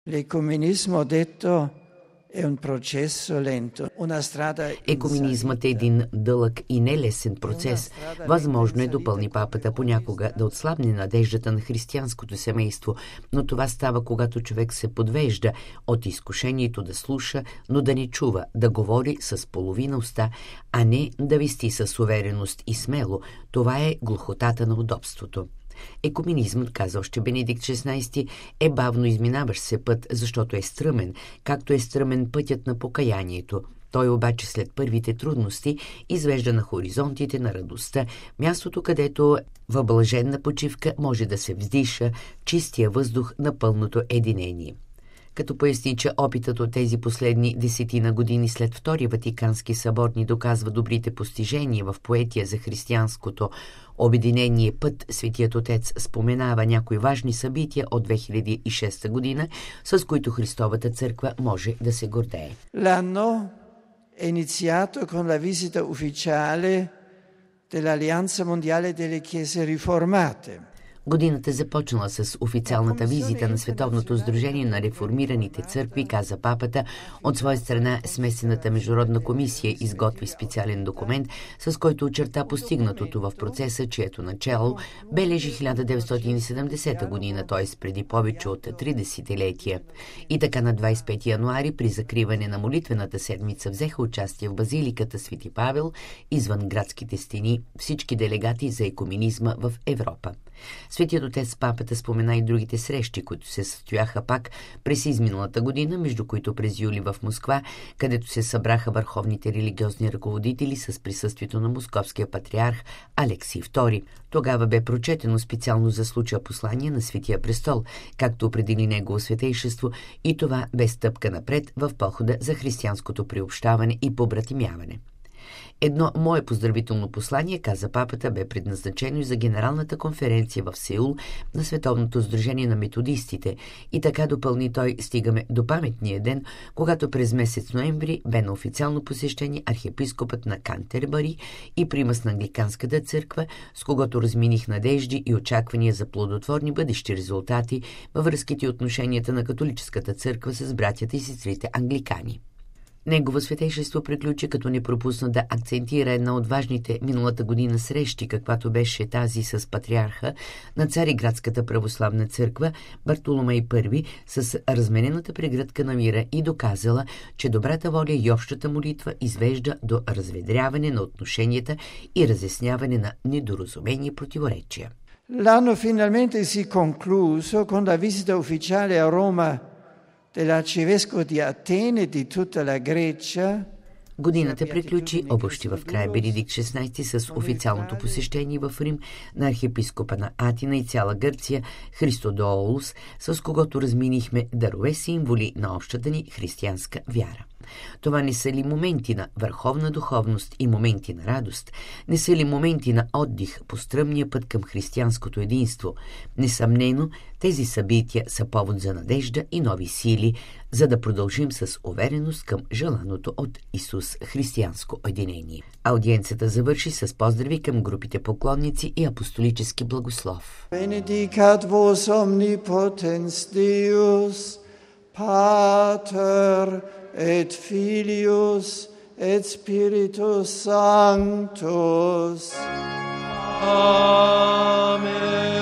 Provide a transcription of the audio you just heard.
L'ecumenismo, ho detto, è un processo lento, una strada. Екуменизмът е един дълъг и нелесен процес. Възможно е, допълни папата, понякога да отслабне надеждата на християнското семейство, но това става, когато човек се подвежда от изкушението да слуша, но да не чува, да говори с половина уста, а не да вести с увереност и смело. Това е глухотата на удобството. Екуменизмът, каза още Бенедикт XVI, е бавно изминаващ се път, защото е стръмен, както е стръмен пътят на покаянието. Той обаче след първите трудности извежда на хоризонтите на радостта, мястото, където в блаженна почивка може да се вздиша чистия въздух на пълното единение. Като поясни, че опитът от тези последни 10 години след Втория Ватикански събор ни доказва добрите постижения в поетия за християнското обединение път, Светият Отец споменава някои важни събития от 2006 година, с които Христовата църква може да се гордее. L'anno è iniziato con la visita ufficiale dell'Alleanza Mondiale delle Chiese Riformate. Годината започнала с официалната визита на Световното сдружение на реформираните църкви, каза папата. От своя страна Смесената международна комисия изготви специален документ, с който очерта постигнатото в процеса, чието начало бележи 1970 година, т.е. преди повече от 3 десетилетия. И така на 25 януари при закриване на молитвената седмица взеха участие в базиликата Свети Павел, извън градските стени, всички делегати за екуменизма в Европа. Светият Отец папата спомена и другите срещи, които се състояха пак през изминалата година, между които през юли в Москва, където се събраха върховните религиозни ръководители с присъствието на московския патриарх Алексий II. Тогава бе прочетено специално за случая послание на Светия престол, както определи негово светейшество, и това бе стъпка напред в похода за християнското приобщаване и побратимяване. Едно мое поздравително послание, каза папата, бе предназначено и за Генералната конференция в Сеул на Световното сдружение на методистите. И така, допълни той, стигаме до паметния ден, когато през месец ноември бе на официално посещение архиепископът на Кантербъри и примас на Англиканската църква, с когото разминих надежди и очаквания за плодотворни бъдещи резултати във връзките и отношенията на католическата църква с братята и сестрите англикани. Негово светейшество приключи, като не пропусна да акцентира една от важните миналата година срещи, каквато беше тази с патриарха на Цариградската православна църква Бартоломей I, с разменената прегръдка на мира, и доказала, че добрата воля и общата молитва извежда до разведряване на отношенията и разясняване на недоразумения и противоречия. L'anno finalmente si concluso con la visita ufficiale a Roma dell'arcivescovo di Atene di tutta la Grecia. Годината приключи, обобщи в края Бенедикт XVI, с официалното посещение в Рим на архиепископа на Атина и цяла Гърция Христодоулос, с когото разминихме дарове символи на общата ни християнска вяра. Това не са ли моменти на върховна духовност и моменти на радост? Не са ли моменти на отдих по стръмния път към християнското единство? Несъмнено, тези събития са повод за надежда и нови сили, за да продължим с увереност към желаното от Исус християнско единение. Аудиенцията завърши с поздрави към групите поклонници и апостолически благослов. Benedicat vos omnipotens Deus, Pater et Filius et Spiritus Sanctus. Amen.